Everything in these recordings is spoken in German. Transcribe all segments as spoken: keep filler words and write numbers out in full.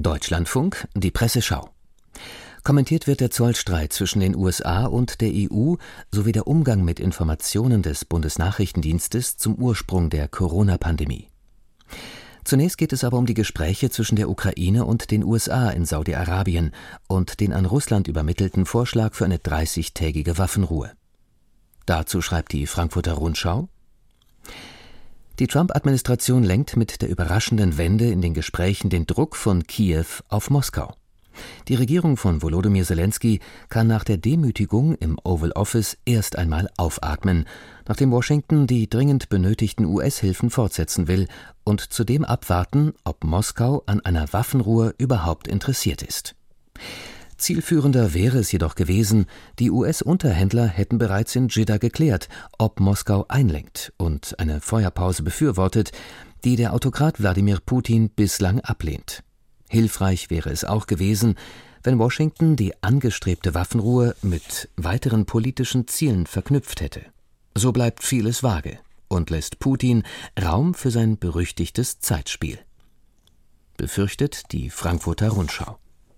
Deutschlandfunk, die Presseschau. Kommentiert wird der Zollstreit zwischen den U S A und der E U sowie der Umgang mit Informationen des Bundesnachrichtendienstes zum Ursprung der Corona-Pandemie. Zunächst geht es aber um die Gespräche zwischen der Ukraine und den U S A in Saudi-Arabien und den an Russland übermittelten Vorschlag für eine dreißigtägige Waffenruhe. Dazu schreibt die Frankfurter Rundschau: Die Trump-Administration lenkt mit der überraschenden Wende in den Gesprächen den Druck von Kiew auf Moskau. Die Regierung von Volodymyr Zelensky kann nach der Demütigung im Oval Office erst einmal aufatmen, nachdem Washington die dringend benötigten U S-Hilfen fortsetzen will und zudem abwarten, ob Moskau an einer Waffenruhe überhaupt interessiert ist. Zielführender wäre es jedoch gewesen, die U S-Unterhändler hätten bereits in Dschidda geklärt, ob Moskau einlenkt und eine Feuerpause befürwortet, die der Autokrat Wladimir Putin bislang ablehnt. Hilfreich wäre es auch gewesen, wenn Washington die angestrebte Waffenruhe mit weiteren politischen Zielen verknüpft hätte. So bleibt vieles vage und lässt Putin Raum für sein berüchtigtes Zeitspiel. Befürchtet die Frankfurter Rundschau.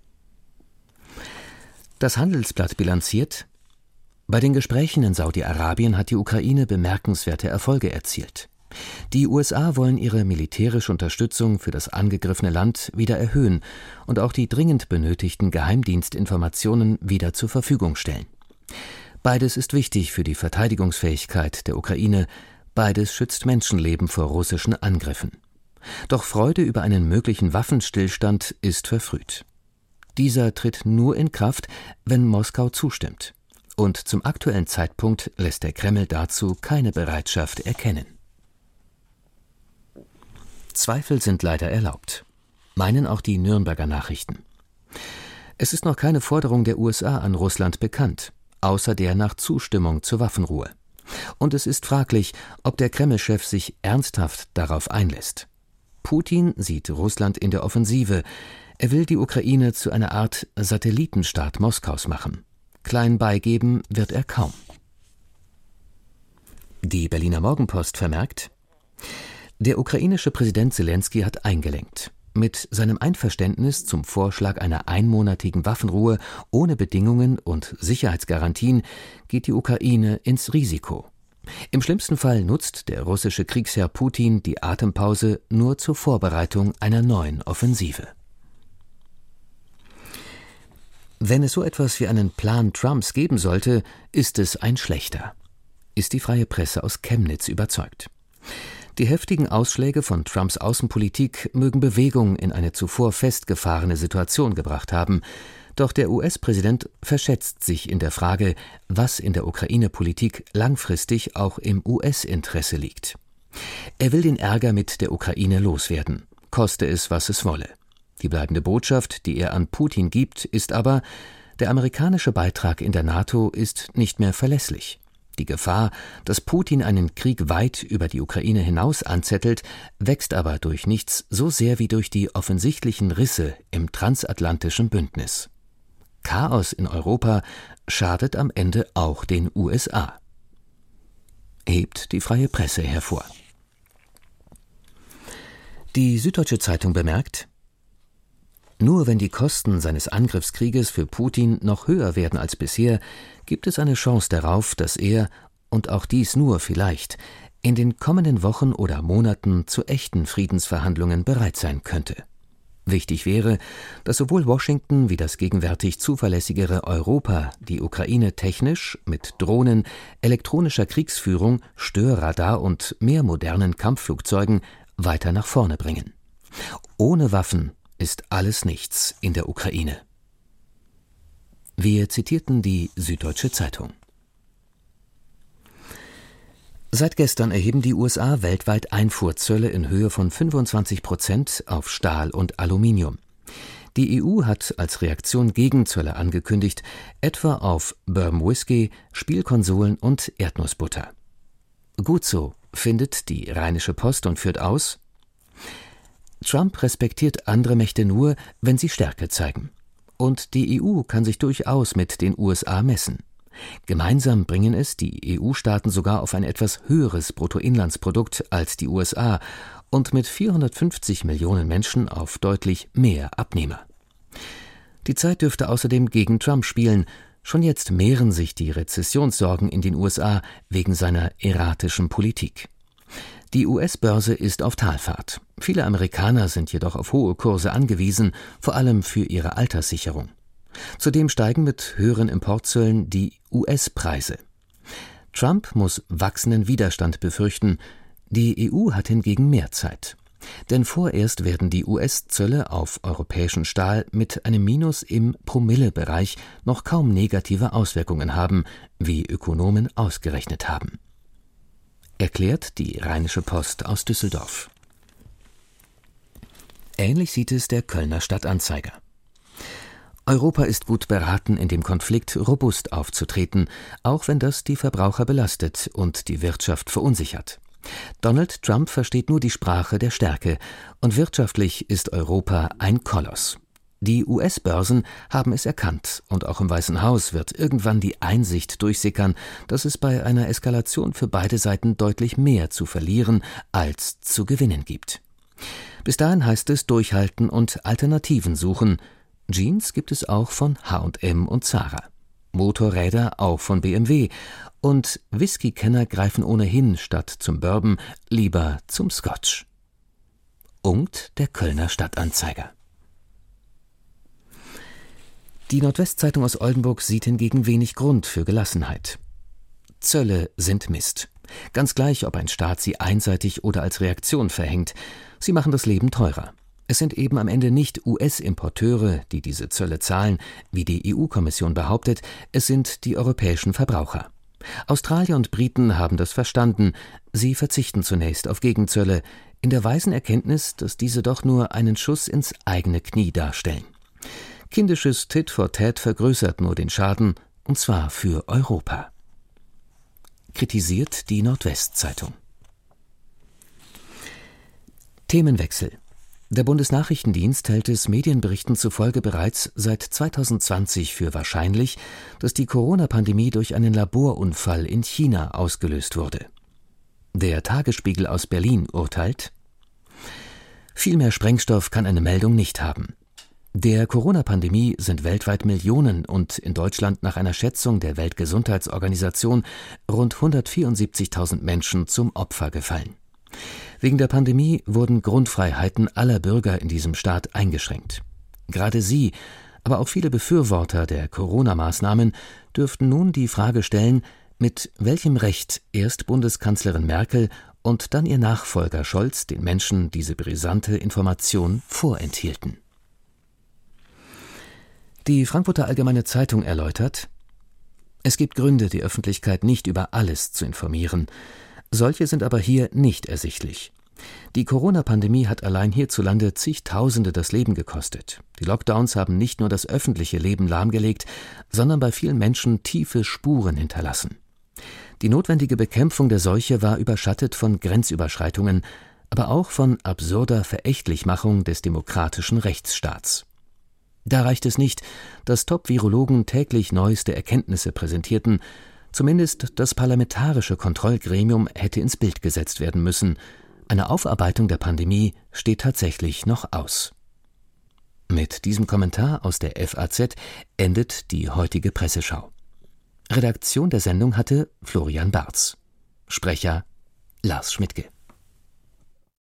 Das Handelsblatt bilanziert: Bei den Gesprächen in Saudi-Arabien hat die Ukraine bemerkenswerte Erfolge erzielt. Die U S A wollen ihre militärische Unterstützung für das angegriffene Land wieder erhöhen und auch die dringend benötigten Geheimdienstinformationen wieder zur Verfügung stellen. Beides ist wichtig für die Verteidigungsfähigkeit der Ukraine, beides schützt Menschenleben vor russischen Angriffen. Doch Freude über einen möglichen Waffenstillstand ist verfrüht. Dieser tritt nur in Kraft, wenn Moskau zustimmt. Und zum aktuellen Zeitpunkt lässt der Kreml dazu keine Bereitschaft erkennen. Zweifel sind leider erlaubt, meinen auch die Nürnberger Nachrichten. Es ist noch keine Forderung der U S A an Russland bekannt, außer der nach Zustimmung zur Waffenruhe. Und es ist fraglich, ob der Kreml-Chef sich ernsthaft darauf einlässt. Putin sieht Russland in der Offensive. Er will die Ukraine zu einer Art Satellitenstaat Moskaus machen. Klein beigeben wird er kaum. Die Berliner Morgenpost vermerkt: Der ukrainische Präsident Zelensky hat eingelenkt. Mit seinem Einverständnis zum Vorschlag einer einmonatigen Waffenruhe ohne Bedingungen und Sicherheitsgarantien geht die Ukraine ins Risiko. Im schlimmsten Fall nutzt der russische Kriegsherr Putin die Atempause nur zur Vorbereitung einer neuen Offensive. Wenn es so etwas wie einen Plan Trumps geben sollte, ist es ein schlechter, ist die Freie Presse aus Chemnitz überzeugt. Die heftigen Ausschläge von Trumps Außenpolitik mögen Bewegung in eine zuvor festgefahrene Situation gebracht haben, doch der U S-Präsident verschätzt sich in der Frage, was in der Ukraine-Politik langfristig auch im U S-Interesse liegt. Er will den Ärger mit der Ukraine loswerden, koste es, was es wolle. Die bleibende Botschaft, die er an Putin gibt, ist aber: Der amerikanische Beitrag in der NATO ist nicht mehr verlässlich. Die Gefahr, dass Putin einen Krieg weit über die Ukraine hinaus anzettelt, wächst aber durch nichts so sehr wie durch die offensichtlichen Risse im transatlantischen Bündnis. Chaos in Europa schadet am Ende auch den U S A. Hebt die Freie Presse hervor. Die Süddeutsche Zeitung bemerkt: Nur wenn die Kosten seines Angriffskrieges für Putin noch höher werden als bisher, gibt es eine Chance darauf, dass er, und auch dies nur vielleicht, in den kommenden Wochen oder Monaten zu echten Friedensverhandlungen bereit sein könnte. Wichtig wäre, dass sowohl Washington wie das gegenwärtig zuverlässigere Europa die Ukraine technisch mit Drohnen, elektronischer Kriegsführung, Störradar und mehr modernen Kampfflugzeugen weiter nach vorne bringen. Ohne Waffen ist alles nichts in der Ukraine. Wir zitierten die Süddeutsche Zeitung. Seit gestern erheben die U S A weltweit Einfuhrzölle in Höhe von fünfundzwanzig Prozent auf Stahl und Aluminium. Die E U hat als Reaktion Gegenzölle angekündigt, etwa auf Bourbon Whisky, Spielkonsolen und Erdnussbutter. Gut so, findet die Rheinische Post und führt aus: Trump respektiert andere Mächte nur, wenn sie Stärke zeigen. Und die E U kann sich durchaus mit den U S A messen. Gemeinsam bringen es die E U-Staaten sogar auf ein etwas höheres Bruttoinlandsprodukt als die U S A und mit vierhundertfünfzig Millionen Menschen auf deutlich mehr Abnehmer. Die Zeit dürfte außerdem gegen Trump spielen. Schon jetzt mehren sich die Rezessionssorgen in den U S A wegen seiner erratischen Politik. Die U S-Börse ist auf Talfahrt. Viele Amerikaner sind jedoch auf hohe Kurse angewiesen, vor allem für ihre Alterssicherung. Zudem steigen mit höheren Importzöllen die U S-Preise. Trump muss wachsenden Widerstand befürchten. Die E U hat hingegen mehr Zeit. Denn vorerst werden die U S-Zölle auf europäischen Stahl mit einem Minus im Promillebereich noch kaum negative Auswirkungen haben, wie Ökonomen ausgerechnet haben. Erklärt die Rheinische Post aus Düsseldorf. Ähnlich sieht es der Kölner Stadtanzeiger. Europa ist gut beraten, in dem Konflikt robust aufzutreten, auch wenn das die Verbraucher belastet und die Wirtschaft verunsichert. Donald Trump versteht nur die Sprache der Stärke, und wirtschaftlich ist Europa ein Koloss. Die U S-Börsen haben es erkannt, und auch im Weißen Haus wird irgendwann die Einsicht durchsickern, dass es bei einer Eskalation für beide Seiten deutlich mehr zu verlieren als zu gewinnen gibt. Bis dahin heißt es durchhalten und Alternativen suchen. Jeans gibt es auch von H und M und Zara. Motorräder auch von B M W. Und Whisky-Kenner greifen ohnehin statt zum Bourbon lieber zum Scotch. Ungt der Kölner Stadtanzeiger. Die Nordwestzeitung aus Oldenburg sieht hingegen wenig Grund für Gelassenheit. Zölle sind Mist. Ganz gleich, ob ein Staat sie einseitig oder als Reaktion verhängt. Sie machen das Leben teurer. Es sind eben am Ende nicht U S-Importeure, die diese Zölle zahlen, wie die E U-Kommission behauptet, es sind die europäischen Verbraucher. Australier und Briten haben das verstanden. Sie verzichten zunächst auf Gegenzölle, in der weisen Erkenntnis, dass diese doch nur einen Schuss ins eigene Knie darstellen. Kindisches Tit for Tat vergrößert nur den Schaden, und zwar für Europa. Kritisiert die Nordwestzeitung. Themenwechsel. Der Bundesnachrichtendienst hält es Medienberichten zufolge bereits seit zweitausendzwanzig für wahrscheinlich, dass die Corona-Pandemie durch einen Laborunfall in China ausgelöst wurde. Der Tagesspiegel aus Berlin urteilt: Viel mehr Sprengstoff kann eine Meldung nicht haben. Der Corona-Pandemie sind weltweit Millionen und in Deutschland nach einer Schätzung der Weltgesundheitsorganisation rund hundertvierundsiebzigtausend Menschen zum Opfer gefallen. Wegen der Pandemie wurden Grundfreiheiten aller Bürger in diesem Staat eingeschränkt. Gerade sie, aber auch viele Befürworter der Corona-Maßnahmen dürften nun die Frage stellen, mit welchem Recht erst Bundeskanzlerin Merkel und dann ihr Nachfolger Scholz den Menschen diese brisante Information vorenthielten. Die Frankfurter Allgemeine Zeitung erläutert: Es gibt Gründe, die Öffentlichkeit nicht über alles zu informieren. Solche sind aber hier nicht ersichtlich. Die Corona-Pandemie hat allein hierzulande zigtausende das Leben gekostet. Die Lockdowns haben nicht nur das öffentliche Leben lahmgelegt, sondern bei vielen Menschen tiefe Spuren hinterlassen. Die notwendige Bekämpfung der Seuche war überschattet von Grenzüberschreitungen, aber auch von absurder Verächtlichmachung des demokratischen Rechtsstaats. Da reicht es nicht, dass Top-Virologen täglich neueste Erkenntnisse präsentierten. Zumindest das parlamentarische Kontrollgremium hätte ins Bild gesetzt werden müssen. Eine Aufarbeitung der Pandemie steht tatsächlich noch aus. Mit diesem Kommentar aus der F A Z endet die heutige Presseschau. Redaktion der Sendung hatte Florian Barz. Sprecher Lars Schmidtke.